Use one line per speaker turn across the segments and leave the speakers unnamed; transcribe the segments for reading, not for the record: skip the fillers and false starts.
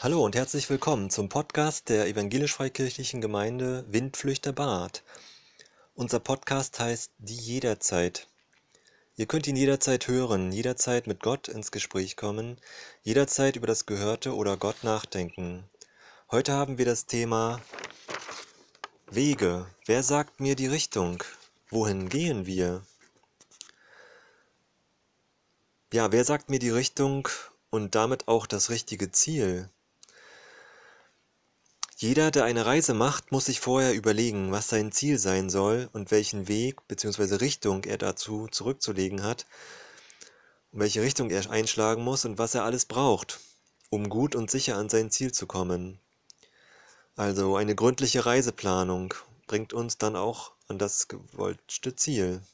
Hallo und herzlich willkommen zum Podcast der Evangelisch-Freikirchlichen Gemeinde Windflüchter Bad. Unser Podcast heißt Die Jederzeit. Ihr könnt ihn jederzeit hören, jederzeit mit Gott ins Gespräch kommen, jederzeit über das Gehörte oder Gott nachdenken. Heute haben wir das Thema Wege. Wer sagt mir die Richtung? Wohin gehen wir? Ja, wer sagt mir die Richtung und damit auch das richtige Ziel? Jeder, der eine Reise macht, muss sich vorher überlegen, was sein Ziel sein soll und welchen Weg bzw. Richtung er dazu zurückzulegen hat, und welche Richtung er einschlagen muss und was er alles braucht, um gut und sicher an sein Ziel zu kommen. Also eine gründliche Reiseplanung bringt uns dann auch an das gewollte Ziel.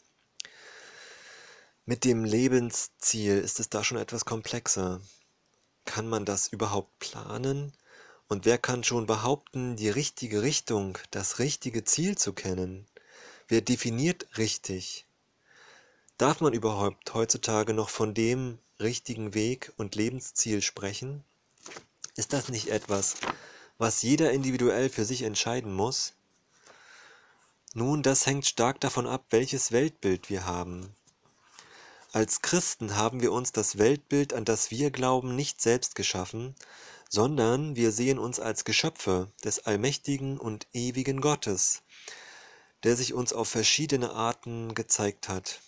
Mit dem Lebensziel ist es da schon etwas komplexer. Kann man das überhaupt planen? Und wer kann schon behaupten, die richtige Richtung, das richtige Ziel zu kennen? Wer definiert richtig? Darf man überhaupt heutzutage noch von dem richtigen Weg und Lebensziel sprechen? Ist das nicht etwas, was jeder individuell für sich entscheiden muss? Nun, das hängt stark davon ab, welches Weltbild wir haben. Als Christen haben wir uns das Weltbild, an das wir glauben, nicht selbst geschaffen, sondern wir sehen uns als Geschöpfe des allmächtigen und ewigen Gottes, der sich uns auf verschiedene Arten gezeigt hat.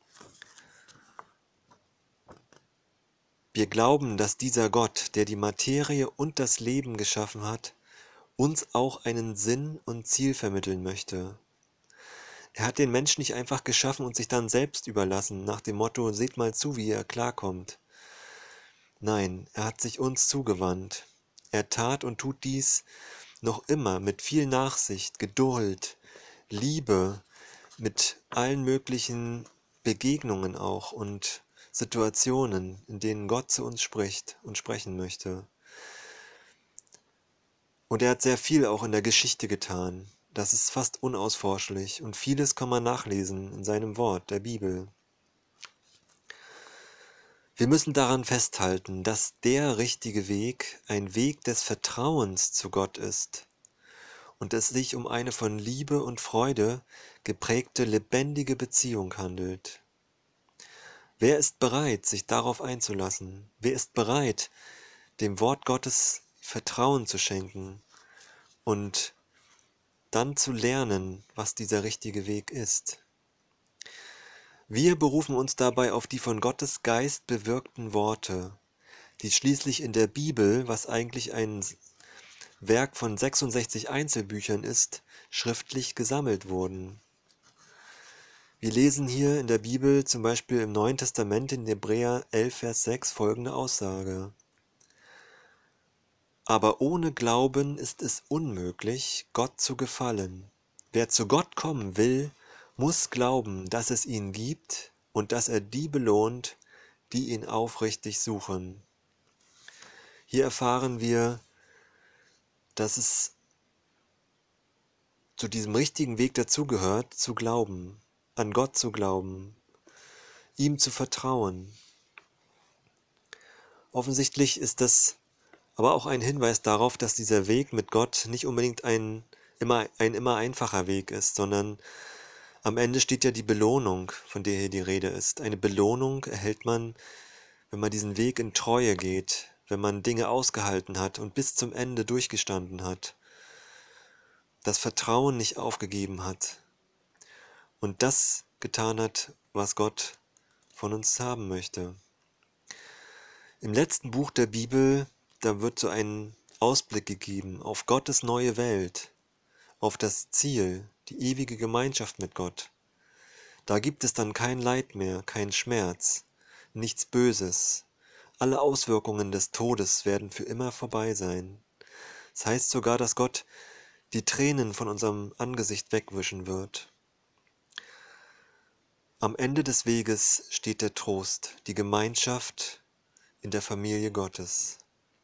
Wir glauben, dass dieser Gott, der die Materie und das Leben geschaffen hat, uns auch einen Sinn und Ziel vermitteln möchte. Er hat den Menschen nicht einfach geschaffen und sich dann selbst überlassen, nach dem Motto, seht mal zu, wie ihr klarkommt. Nein, er hat sich uns zugewandt. Er tat und tut dies noch immer mit viel Nachsicht, Geduld, Liebe, mit allen möglichen Begegnungen auch und Situationen, in denen Gott zu uns spricht und sprechen möchte. Und er hat sehr viel auch in der Geschichte getan. Das ist fast unausforschlich und vieles kann man nachlesen in seinem Wort, der Bibel. Wir müssen daran festhalten, dass der richtige Weg ein Weg des Vertrauens zu Gott ist und es sich um eine von Liebe und Freude geprägte lebendige Beziehung handelt. Wer ist bereit, sich darauf einzulassen? Wer ist bereit, dem Wort Gottes Vertrauen zu schenken und dann zu lernen, was dieser richtige Weg ist? Wir berufen uns dabei auf die von Gottes Geist bewirkten Worte, die schließlich in der Bibel, was eigentlich ein Werk von 66 Einzelbüchern ist, schriftlich gesammelt wurden. Wir lesen hier in der Bibel zum Beispiel im Neuen Testament in Hebräer 11, Vers 6 folgende Aussage. Aber ohne Glauben ist es unmöglich, Gott zu gefallen. Wer zu Gott kommen will, muss glauben, dass es ihn gibt und dass er die belohnt, die ihn aufrichtig suchen. Hier erfahren wir, dass es zu diesem richtigen Weg dazugehört, zu glauben, an Gott zu glauben, ihm zu vertrauen. Offensichtlich ist das aber auch ein Hinweis darauf, dass dieser Weg mit Gott nicht unbedingt ein immer einfacher Weg ist, sondern am Ende steht ja die Belohnung, von der hier die Rede ist. Eine Belohnung erhält man, wenn man diesen Weg in Treue geht, wenn man Dinge ausgehalten hat und bis zum Ende durchgestanden hat, das Vertrauen nicht aufgegeben hat und das getan hat, was Gott von uns haben möchte. Im letzten Buch der Bibel, da wird so ein Ausblick gegeben auf Gottes neue Welt, auf das Ziel, die ewige Gemeinschaft mit Gott. Da gibt es dann kein Leid mehr, kein Schmerz, nichts Böses. Alle Auswirkungen des Todes werden für immer vorbei sein. Das heißt sogar, dass Gott die Tränen von unserem Angesicht wegwischen wird. Am Ende des Weges steht der Trost, die Gemeinschaft in der Familie Gottes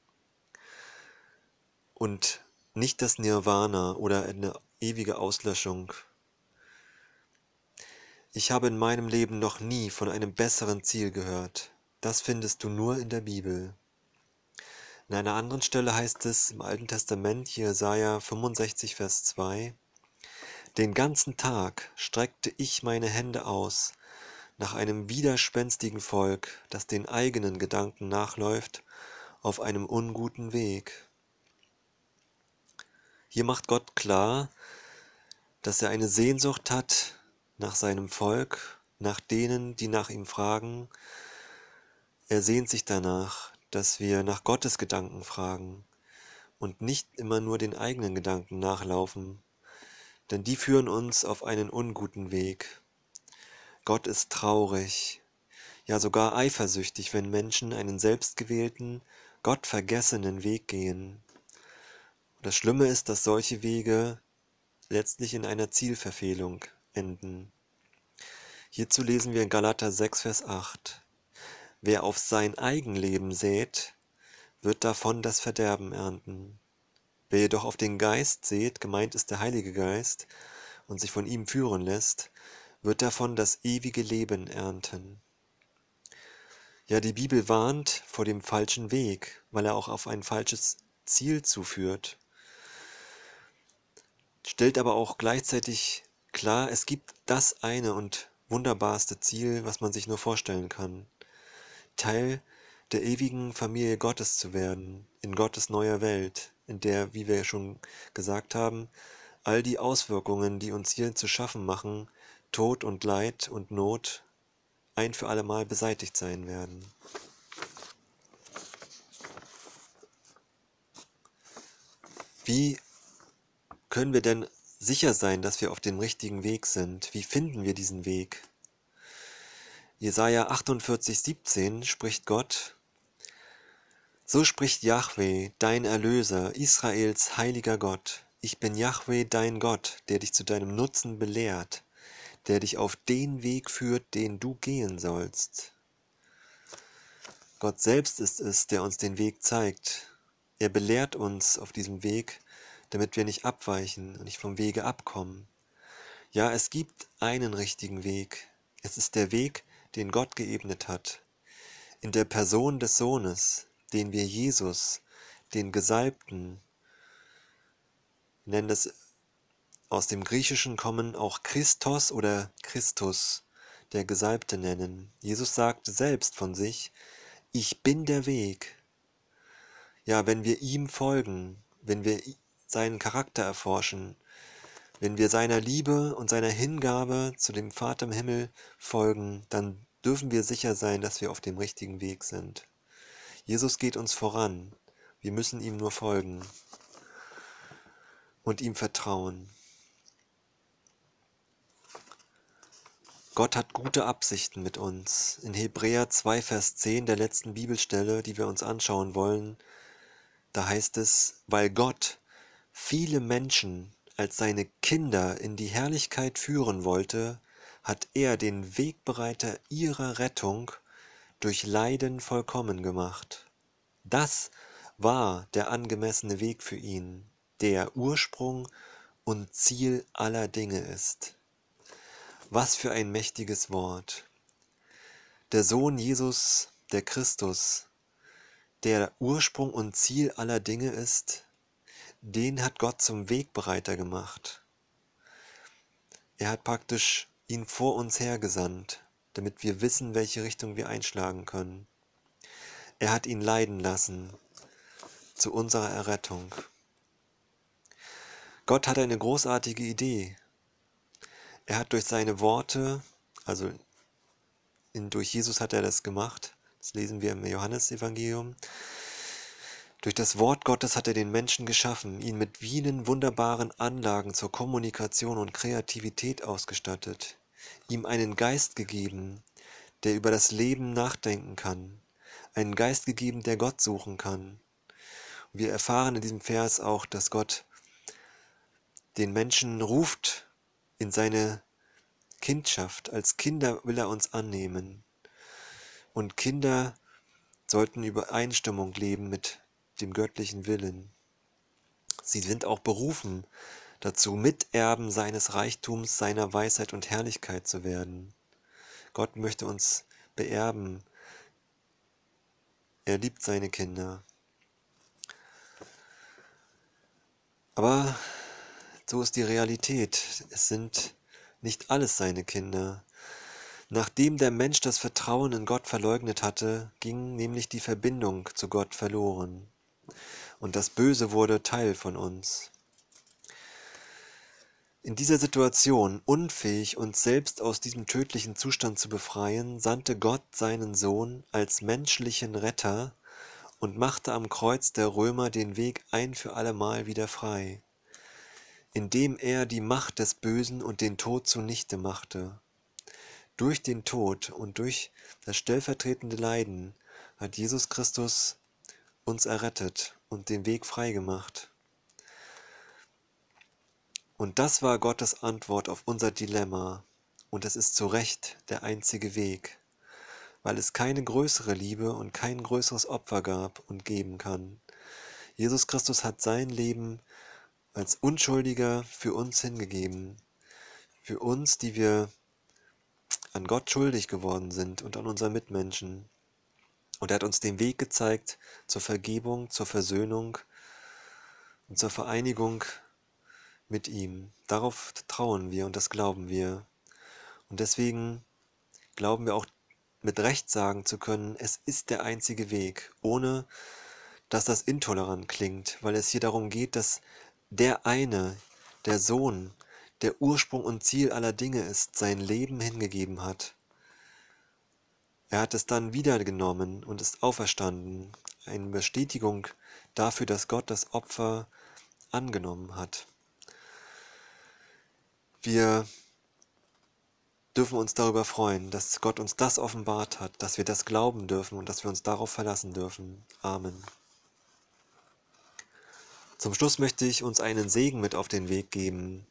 und nicht das Nirvana oder eine ewige Auslöschung. Ich habe in meinem Leben noch nie von einem besseren Ziel gehört. Das findest du nur in der Bibel. An einer anderen Stelle heißt es im Alten Testament, Jesaja 65, Vers 2, den ganzen Tag streckte ich meine Hände aus nach einem widerspenstigen Volk, das den eigenen Gedanken nachläuft, auf einem unguten Weg. Hier macht Gott klar, dass er eine Sehnsucht hat nach seinem Volk, nach denen, die nach ihm fragen. Er sehnt sich danach, dass wir nach Gottes Gedanken fragen und nicht immer nur den eigenen Gedanken nachlaufen, denn die führen uns auf einen unguten Weg. Gott ist traurig, ja sogar eifersüchtig, wenn Menschen einen selbstgewählten, gottvergessenen Weg gehen. Und das Schlimme ist, dass solche Wege letztlich in einer Zielverfehlung enden. Hierzu lesen wir in Galater 6, Vers 8. Wer auf sein Eigenleben sät, wird davon das Verderben ernten. Wer jedoch auf den Geist sät, gemeint ist der Heilige Geist, und sich von ihm führen lässt, wird davon das ewige Leben ernten. Ja, die Bibel warnt vor dem falschen Weg, weil er auch auf ein falsches Ziel zuführt, stellt aber auch gleichzeitig klar, es gibt das eine und wunderbarste Ziel, was man sich nur vorstellen kann. Teil der ewigen Familie Gottes zu werden, in Gottes neuer Welt, in der, wie wir schon gesagt haben, all die Auswirkungen, die uns hier zu schaffen machen, Tod und Leid und Not, ein für allemal beseitigt sein werden. Wie können wir denn sicher sein, dass wir auf dem richtigen Weg sind? Wie finden wir diesen Weg? Jesaja 48, 17 spricht Gott: So spricht Jahwe, dein Erlöser, Israels heiliger Gott. Ich bin Jahwe, dein Gott, der dich zu deinem Nutzen belehrt, der dich auf den Weg führt, den du gehen sollst. Gott selbst ist es, der uns den Weg zeigt. Er belehrt uns auf diesem Weg, damit wir nicht abweichen und nicht vom Wege abkommen. Ja, es gibt einen richtigen Weg. Es ist der Weg, den Gott geebnet hat. In der Person des Sohnes, den wir Jesus, den Gesalbten, nennen es aus dem Griechischen kommen auch Christos oder Christus, der Gesalbte nennen. Jesus sagte selbst von sich: Ich bin der Weg. Ja, wenn wir ihm folgen, wenn wir seinen Charakter erforschen, wenn wir seiner Liebe und seiner Hingabe zu dem Vater im Himmel folgen, dann dürfen wir sicher sein, dass wir auf dem richtigen Weg sind. Jesus geht uns voran. Wir müssen ihm nur folgen und ihm vertrauen. Gott hat gute Absichten mit uns. In Hebräer 2, Vers 10, der letzten Bibelstelle, die wir uns anschauen wollen, da heißt es: Weil Gott viele Menschen als seine Kinder in die Herrlichkeit führen wollte, hat er den Wegbereiter ihrer Rettung durch Leiden vollkommen gemacht. Das war der angemessene Weg für ihn, der Ursprung und Ziel aller Dinge ist. Was für ein mächtiges Wort! Der Sohn Jesus, der Christus, der Ursprung und Ziel aller Dinge ist, den hat Gott zum Wegbereiter gemacht. Er hat praktisch ihn vor uns hergesandt, damit wir wissen, welche Richtung wir einschlagen können. Er hat ihn leiden lassen zu unserer Errettung. Gott hat eine großartige Idee. Er hat durch seine Worte, also durch Jesus hat er das gemacht, das lesen wir im Johannesevangelium. Durch das Wort Gottes hat er den Menschen geschaffen, ihn mit vielen wunderbaren Anlagen zur Kommunikation und Kreativität ausgestattet, ihm einen Geist gegeben, der über das Leben nachdenken kann, einen Geist gegeben, der Gott suchen kann. Und wir erfahren in diesem Vers auch, dass Gott den Menschen ruft in seine Kindschaft. Als Kinder will er uns annehmen. Und Kinder sollten in Übereinstimmung leben mit dem göttlichen Willen. Sie sind auch berufen dazu, Miterben seines Reichtums, seiner Weisheit und Herrlichkeit zu werden. Gott möchte uns beerben. Er liebt seine Kinder. Aber so ist die Realität. Es sind nicht alles seine Kinder. Nachdem der Mensch das Vertrauen in Gott verleugnet hatte, ging nämlich die Verbindung zu Gott verloren. Und das Böse wurde Teil von uns. In dieser Situation, unfähig, uns selbst aus diesem tödlichen Zustand zu befreien, sandte Gott seinen Sohn als menschlichen Retter und machte am Kreuz der Römer den Weg ein für allemal wieder frei, indem er die Macht des Bösen und den Tod zunichte machte. Durch den Tod und durch das stellvertretende Leiden hat Jesus Christus uns errettet und den Weg frei gemacht. Und das war Gottes Antwort auf unser Dilemma, und es ist zu Recht der einzige Weg, weil es keine größere Liebe und kein größeres Opfer gab und geben kann. Jesus Christus hat sein Leben als Unschuldiger für uns hingegeben, für uns, die wir an Gott schuldig geworden sind und an unseren Mitmenschen. Und er hat uns den Weg gezeigt zur Vergebung, zur Versöhnung und zur Vereinigung mit ihm. Darauf trauen wir und das glauben wir. Und deswegen glauben wir auch mit Recht sagen zu können, es ist der einzige Weg, ohne dass das intolerant klingt, weil es hier darum geht, dass der eine, der Sohn, der Ursprung und Ziel aller Dinge ist, sein Leben hingegeben hat. Er hat es dann wiedergenommen und ist auferstanden, eine Bestätigung dafür, dass Gott das Opfer angenommen hat. Wir dürfen uns darüber freuen, dass Gott uns das offenbart hat, dass wir das glauben dürfen und dass wir uns darauf verlassen dürfen. Amen. Zum Schluss möchte ich uns einen Segen mit auf den Weg geben.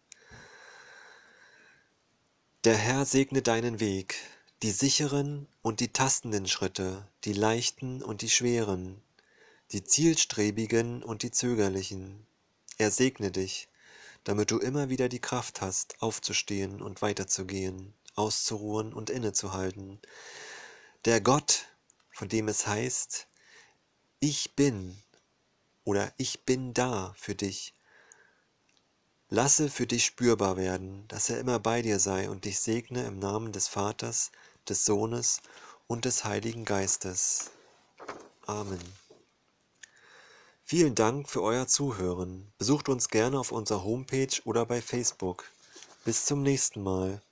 Der Herr segne deinen Weg, die sicheren und die tastenden Schritte, die leichten und die schweren, die zielstrebigen und die zögerlichen. Er segne dich, damit du immer wieder die Kraft hast, aufzustehen und weiterzugehen, auszuruhen und innezuhalten. Der Gott, von dem es heißt, ich bin oder ich bin da für dich, lasse für dich spürbar werden, dass er immer bei dir sei und dich segne im Namen des Vaters, des Sohnes und des Heiligen Geistes. Amen. Vielen Dank für euer Zuhören. Besucht uns gerne auf unserer Homepage oder bei Facebook. Bis zum nächsten Mal.